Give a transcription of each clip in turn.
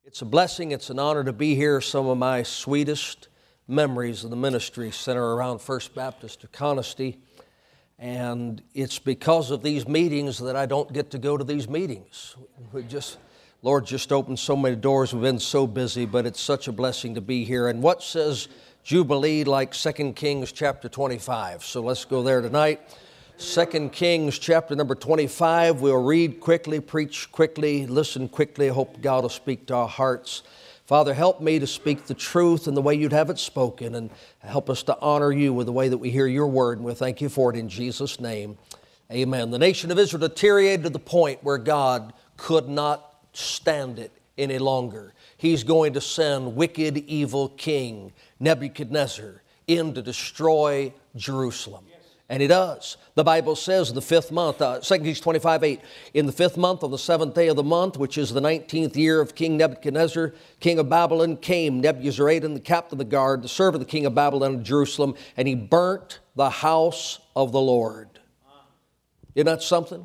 It's a blessing, it's an honor to be here. Some of my sweetest memories of the ministry center around First Baptist of Conestee. And it's because of these meetings that I don't get to go to these meetings. Lord just opened so many doors. We've been so busy, but it's such a blessing to be here. And what says Jubilee like 2 Kings chapter 25? So let's go there tonight. 2 Kings chapter number 25. We'll read quickly, preach quickly, listen quickly. I hope God will speak to our hearts. Father, help me to speak the truth in the way you'd have it spoken, and help us to honor you with the way that we hear your word. And we thank you for it in Jesus' name. Amen. The nation of Israel deteriorated to the point where God could not stand it any longer. He's going to send wicked, evil king Nebuchadnezzar in to destroy Jerusalem. And he does. The Bible says in the 5th month, 2 Kings 25:8, in the 5th month, on the 7th day of the month, which is the 19th year of King Nebuchadnezzar, king of Babylon, came Nebuzaradan, the captain of the guard, the servant of the king of Babylon in Jerusalem, and he burnt the house of the Lord. Isn't that something?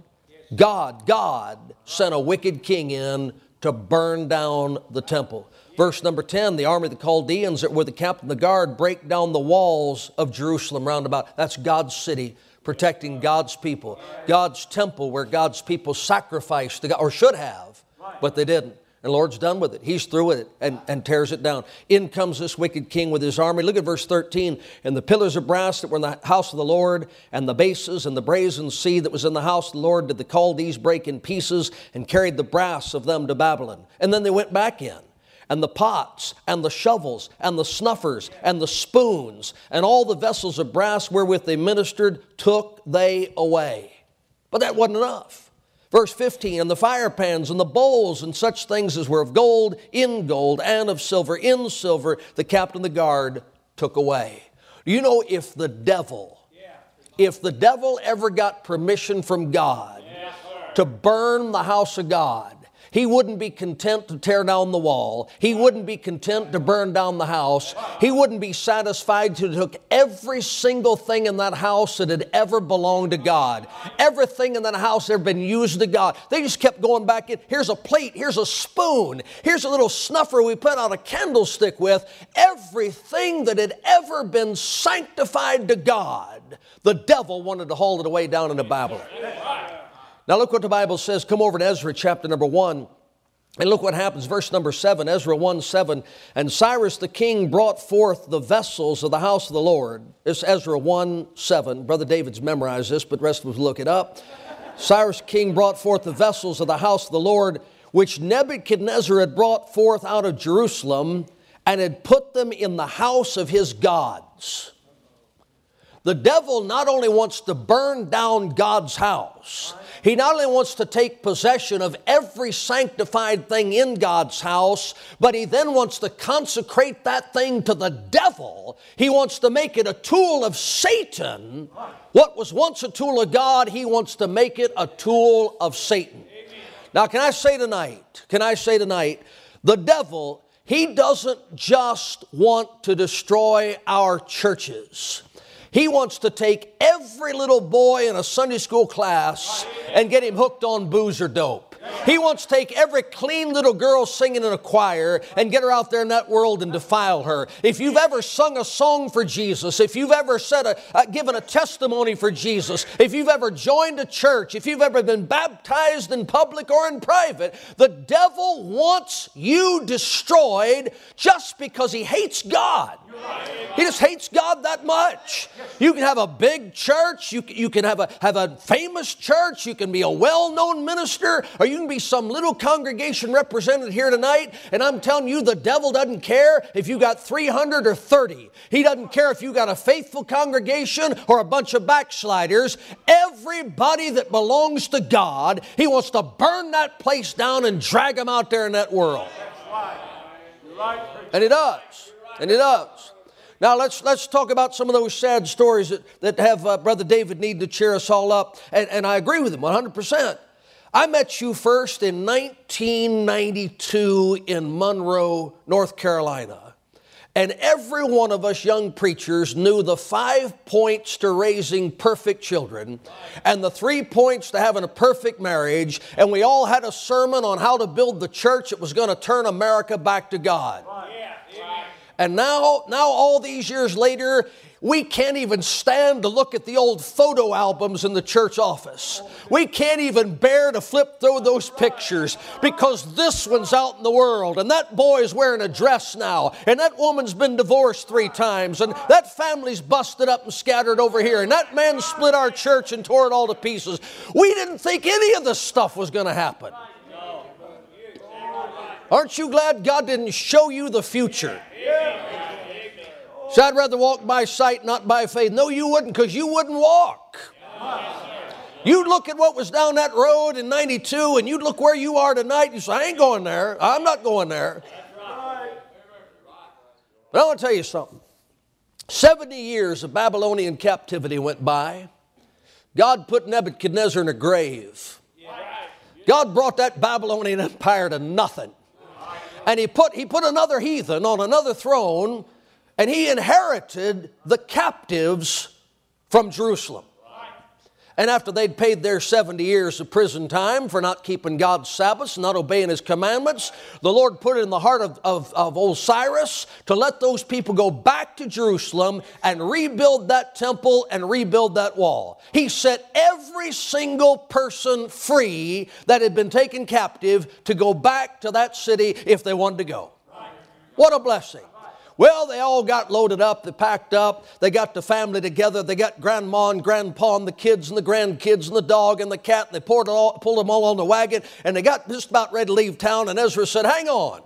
God sent a wicked king in to burn down the temple. Verse number 10, the army of the Chaldeans that were the captain of the guard break down the walls of Jerusalem round about. That's God's city, protecting God's people. God's temple where God's people sacrificed to God, or should have, but they didn't. And the Lord's done with it. He's through with it and tears it down. In comes this wicked king with his army. Look at verse 13. And the pillars of brass that were in the house of the Lord, and the bases and the brazen sea that was in the house of the Lord, did the Chaldees break in pieces, and carried the brass of them to Babylon. And then they went back in. And the pots, and the shovels, and the snuffers, and the spoons, and all the vessels of brass wherewith they ministered, took they away. But that wasn't enough. Verse 15, and the fire pans, and the bowls, and such things as were of gold, in gold, and of silver, in silver, the captain of the guard took away. You know, if the devil ever got permission from God to burn the house of God, he wouldn't be content to tear down the wall. He wouldn't be content to burn down the house. He wouldn't be satisfied to took every single thing in that house that had ever belonged to God. Everything in that house had ever been used to God. They just kept going back in. Here's a plate. Here's a spoon. Here's a little snuffer we put out a candlestick with. Everything that had ever been sanctified to God, the devil wanted to haul it away down into Babylon. Now look what the Bible says. Come over to Ezra chapter number 1. And look what happens. Verse number 7, Ezra 1:7. And Cyrus the king brought forth the vessels of the house of the Lord. This is Ezra 1:7. Brother David's memorized this, but the rest of us look it up. Cyrus king brought forth the vessels of the house of the Lord, which Nebuchadnezzar had brought forth out of Jerusalem, and had put them in the house of his gods. The devil not only wants to burn down God's house, he not only wants to take possession of every sanctified thing in God's house, but he then wants to consecrate that thing to the devil. He wants to make it a tool of Satan. What was once a tool of God, he wants to make it a tool of Satan. Now, can I say tonight, the devil, he doesn't just want to destroy our churches. He wants to take every little boy in a Sunday school class and get him hooked on booze or dope. He wants to take every clean little girl singing in a choir and get her out there in that world and defile her. If you've ever sung a song for Jesus, if you've ever given a testimony for Jesus, if you've ever joined a church, if you've ever been baptized in public or in private, the devil wants you destroyed just because he hates God. He just hates God that much. You can have a big church, you can have a famous church, you can be a well-known minister, or you can be some little congregation represented here tonight, and I'm telling you, the devil doesn't care if you got 300 or 30. He doesn't care if you got a faithful congregation or a bunch of backsliders. Everybody that belongs to God, he wants to burn that place down and drag them out there in that world. And he does. And it does. Now let's talk about some of those sad stories that have Brother David need to cheer us all up. And I agree with him 100%. I met you first in 1992 in Monroe, North Carolina. And every one of us young preachers knew the 5 points to raising perfect children and the 3 points to having a perfect marriage. And we all had a sermon on how to build the church that was going to turn America back to God. And now all these years later, we can't even stand to look at the old photo albums in the church office. We can't even bear to flip through those pictures because this one's out in the world and that boy's wearing a dress now and that woman's been divorced 3 times and that family's busted up and scattered over here and that man split our church and tore it all to pieces. We didn't think any of this stuff was going to happen. Aren't you glad God didn't show you the future? So I'd rather walk by sight, not by faith. No, you wouldn't, because you wouldn't walk. You'd look at what was down that road in 92, and you'd look where you are tonight, and you say, I ain't going there. I'm not going there. But I want to tell you something. 70 years of Babylonian captivity went by. God put Nebuchadnezzar in a grave. God brought that Babylonian empire to nothing. And he put another heathen on another throne, and he inherited the captives from Jerusalem. And after they'd paid their 70 years of prison time for not keeping God's Sabbaths, not obeying His commandments, the Lord put it in the heart of old Cyrus to let those people go back to Jerusalem and rebuild that temple and rebuild that wall. He set every single person free that had been taken captive to go back to that city if they wanted to go. What a blessing. Well, they all got loaded up, they packed up, they got the family together, they got grandma and grandpa and the kids and the grandkids and the dog and the cat, and they pulled them all on the wagon, and they got just about ready to leave town, and Ezra said, hang on,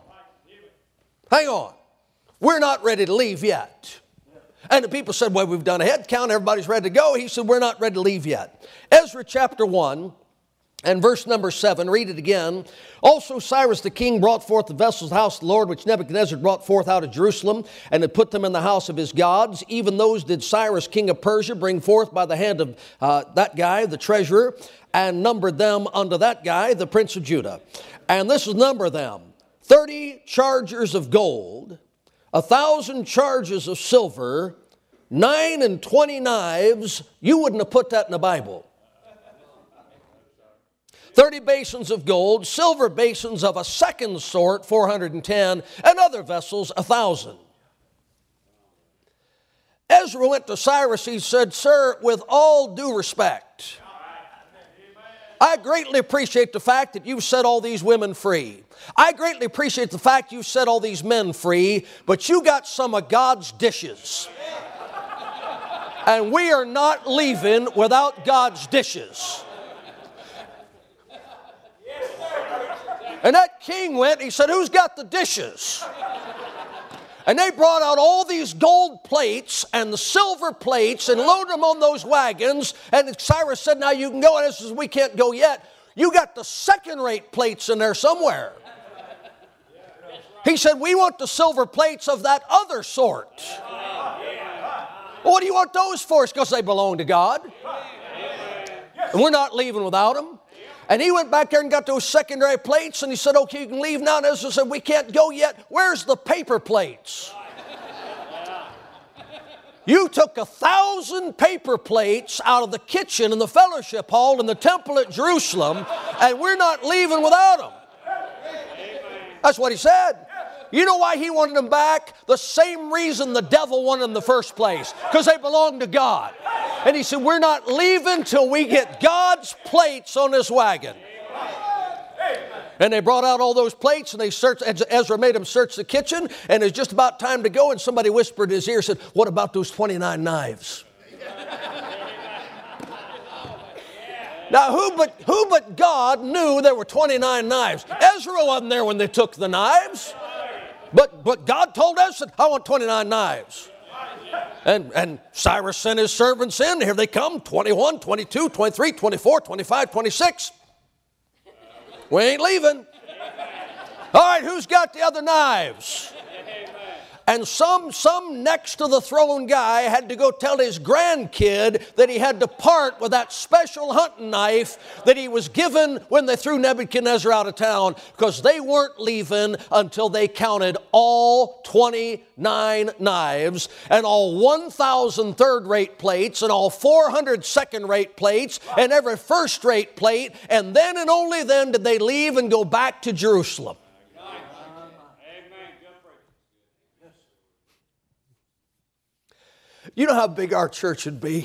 we're not ready to leave yet. And the people said, well, we've done a head count, everybody's ready to go. He said, we're not ready to leave yet. Ezra chapter 1. And verse number 7, read it again. Also Cyrus the king brought forth the vessels of the house of the Lord, which Nebuchadnezzar brought forth out of Jerusalem, and had put them in the house of his gods. Even those did Cyrus king of Persia bring forth by the hand of that guy, the treasurer, and numbered them unto that guy, the prince of Judah. And this is number them, 30 chargers of gold, 1,000 chargers of silver, 9 and 20 knives. You wouldn't have put that in the Bible. 30 basins of gold, silver basins of a second sort, 410, and other vessels, 1,000. Ezra went to Cyrus, he said, sir, with all due respect, I greatly appreciate the fact that you've set all these women free. I greatly appreciate the fact you've set all these men free, but you got some of God's dishes. And we are not leaving without God's dishes. And that king went, he said, who's got the dishes? And they brought out all these gold plates and the silver plates and loaded them on those wagons. And Cyrus said, now you can go. And he says, we can't go yet. You got the second-rate plates in there somewhere. He said, we want the silver plates of that other sort. Well, what do you want those for? It's because they belong to God. And we're not leaving without them. And he went back there and got those secondary plates, and he said, okay, you can leave now. And Ezra said, we can't go yet. Where's the paper plates? You took 1,000 paper plates out of the kitchen in the fellowship hall in the temple at Jerusalem, and we're not leaving without them. That's what he said. You know why he wanted them back? The same reason the devil wanted them in the first place, because they belong to God. And he said, we're not leaving till we get God's plates on this wagon. And they brought out all those plates, and they searched. Ezra made them search the kitchen, and it was just about time to go, and somebody whispered in his ear, said, what about those 29 knives? Now, who but God knew there were 29 knives? Ezra wasn't there when they took the knives. But God told us, I want 29 knives. And Cyrus sent his servants in. Here they come, 21, 22, 23, 24, 25, 26. We ain't leaving. All right, who's got the other knives? And some next to the throne guy had to go tell his grandkid that he had to part with that special hunting knife that he was given when they threw Nebuchadnezzar out of town, because they weren't leaving until they counted all 29 knives and all 1,000 third-rate plates and all 400 second-rate plates and every first-rate plate, and then and only then did they leave and go back to Jerusalem. You know how big our church would be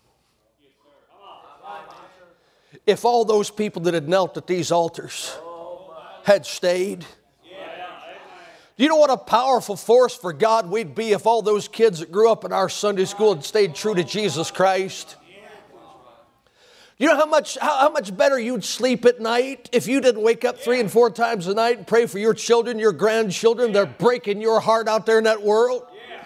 if all those people that had knelt at these altars had stayed? Do you know what a powerful force for God we'd be if all those kids that grew up in our Sunday school had stayed true to Jesus Christ? You know how much better you'd sleep at night if you didn't wake up 3 and 4 times a night and pray for your children, your grandchildren? They're breaking your heart out there in that world.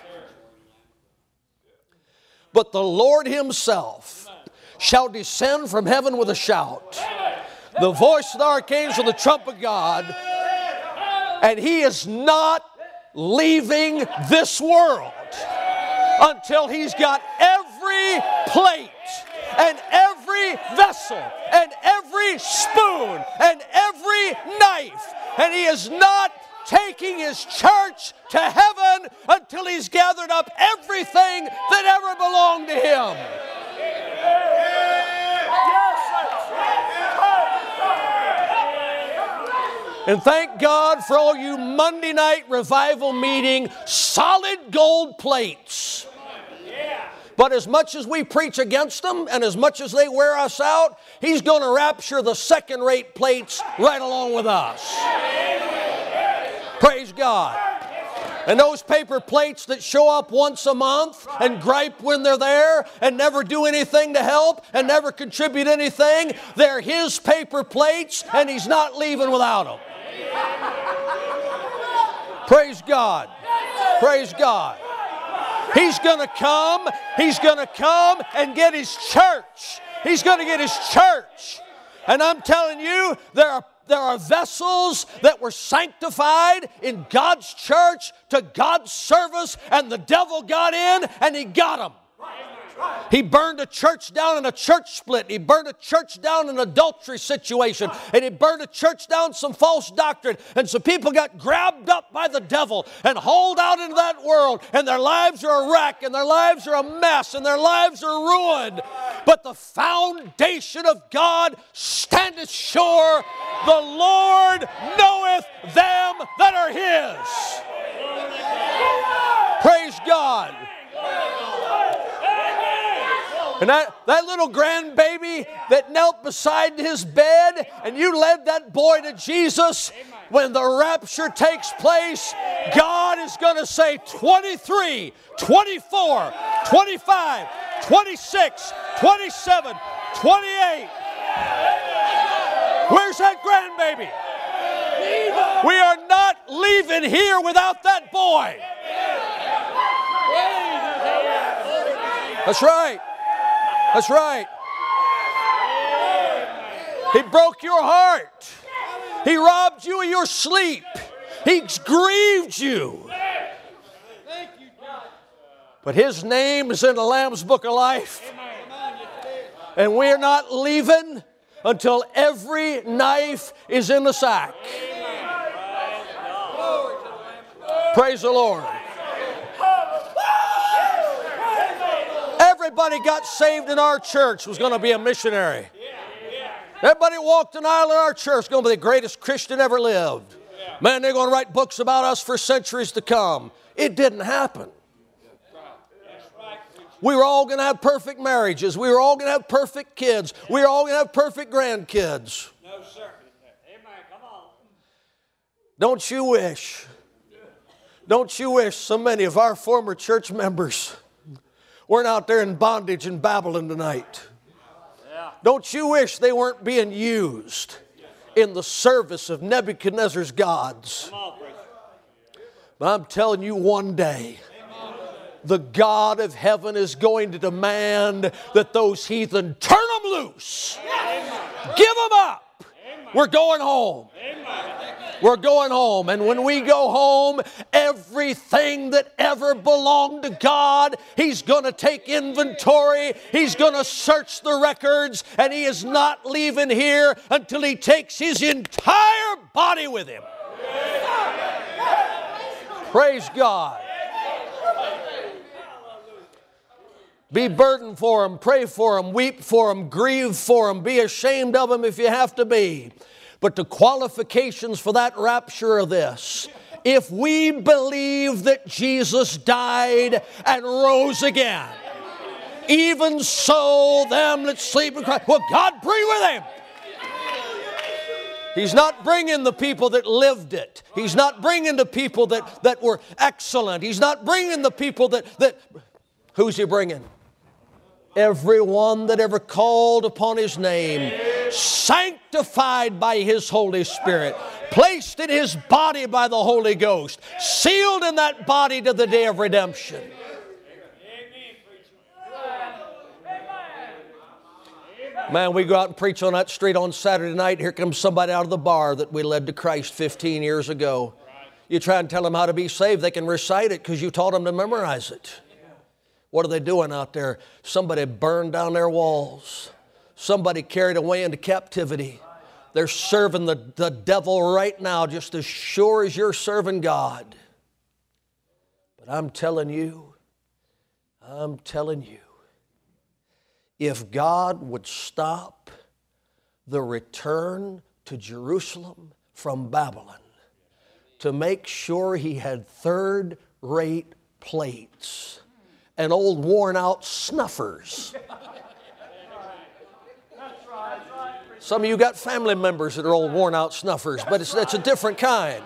But the Lord Himself shall descend from heaven with a shout, the voice of the archangel, the trump of God, and He is not leaving this world until He's got every plate and every vessel and every spoon and every knife, and He is not taking His church to heaven until He's gathered up everything that ever belonged to Him. And thank God for all you Monday night revival meeting solid gold plates. But as much as we preach against them and as much as they wear us out, He's going to rapture the second-rate plates right along with us. Praise God. And those paper plates that show up once a month and gripe when they're there and never do anything to help and never contribute anything, they're His paper plates and He's not leaving without them. Praise God. Praise God. He's going to come. He's going to come and get His church. He's going to get His church. And I'm telling you, there are vessels that were sanctified in God's church to God's service, and the devil got in and he got them. He burned a church down in a church split. He burned a church down in an adultery situation. And he burned a church down some false doctrine. And some people got grabbed up by the devil and hauled out into that world. And their lives are a wreck. And their lives are a mess. And their lives are ruined. But the foundation of God standeth sure. The Lord knoweth them that are His. Praise God. And that little grandbaby that knelt beside his bed and you led that boy to Jesus, when the rapture takes place, God is going to say 23, 24, 25, 26, 27, 28. Where's that grandbaby? We are not leaving here without that boy. That's right. That's right. He broke your heart. He robbed you of your sleep. He grieved you. But His name is in the Lamb's Book of Life. And we're not leaving until every knife is in the sack. Praise the Lord. Everybody got saved in our church was going to be a missionary. Everybody walked an aisle in our church going to be the greatest Christian ever lived. Man, they're going to write books about us for centuries to come. It didn't happen. We were all going to have perfect marriages. We were all going to have perfect kids. We were all going to have perfect grandkids. No, sir. Amen. Come on. Don't you wish so many of our former church members weren't out there in bondage in Babylon tonight? Yeah. Don't you wish they weren't being used in the service of Nebuchadnezzar's gods? Come on, preacher. But I'm telling you, one day, the God of heaven is going to demand that those heathen turn them loose. Give them up. We're going home. We're going home. And when we go home, everything that ever belonged to God, He's going to take inventory. He's going to search the records. And He is not leaving here until He takes His entire body with Him. Praise God. Be burdened for them, pray for them, weep for them, grieve for them, be ashamed of them if you have to be. But the qualifications for that rapture are this. If we believe that Jesus died and rose again, even so them that sleep in Christ, will God bring with Him? He's not bringing the people that lived it. He's not bringing the people that were excellent. He's not bringing the people that who's He bringing? Everyone that ever called upon His name, sanctified by His Holy Spirit, placed in His body by the Holy Ghost, sealed in that body to the day of redemption. Man, we go out and preach on that street on Saturday night. Here comes somebody out of the bar that we led to Christ 15 years ago. You try and tell them how to be saved, they can recite it because you taught them to memorize it. What are they doing out there? Somebody burned down their walls. Somebody carried away into captivity. They're serving the devil right now just as sure as you're serving God. But I'm telling you, if God would stop the return to Jerusalem from Babylon to make sure He had third-rate plates and old worn-out snuffers. Some of you got family members that are old worn-out snuffers, but it's a different kind.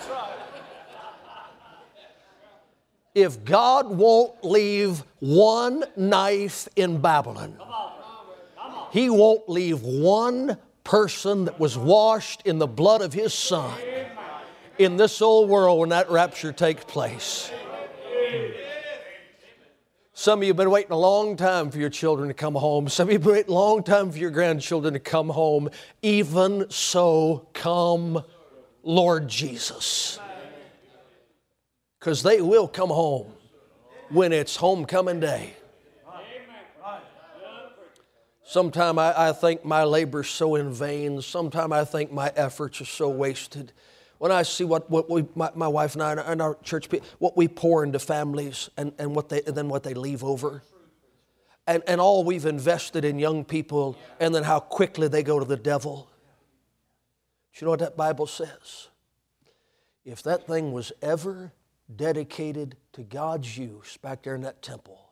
If God won't leave one knife in Babylon, He won't leave one person that was washed in the blood of His Son in this old world when that rapture takes place. Some of you have been waiting a long time for your children to come home. Some of you have been waiting a long time for your grandchildren to come home. Even so, come, Lord Jesus. Because they will come home when it's homecoming day. Sometimes I think my labor's so in vain. Sometimes I think my efforts are so wasted. When I see what my wife and I and our church people, what we pour into families and then what they leave over. And all we've invested in young people and then how quickly they go to the devil. Do you know what that Bible says? If that thing was ever dedicated to God's use back there in that temple,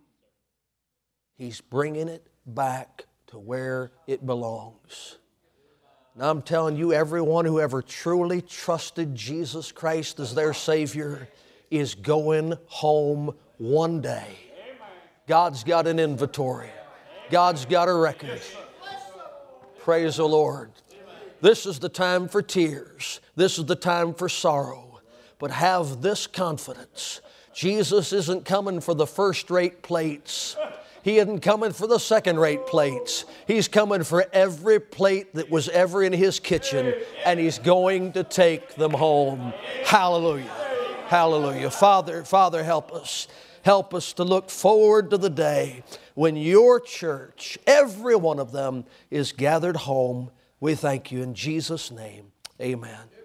He's bringing it back to where it belongs. And I'm telling you, everyone who ever truly trusted Jesus Christ as their Savior is going home one day. God's got an inventory. God's got a record. Praise the Lord. This is the time for tears. This is the time for sorrow. But have this confidence. Jesus isn't coming for the first-rate plates. He isn't coming for the second-rate plates. He's coming for every plate that was ever in His kitchen, and He's going to take them home. Hallelujah. Hallelujah. Father, help us. Help us to look forward to the day when Your church, every one of them, is gathered home. We thank You in Jesus' name. Amen.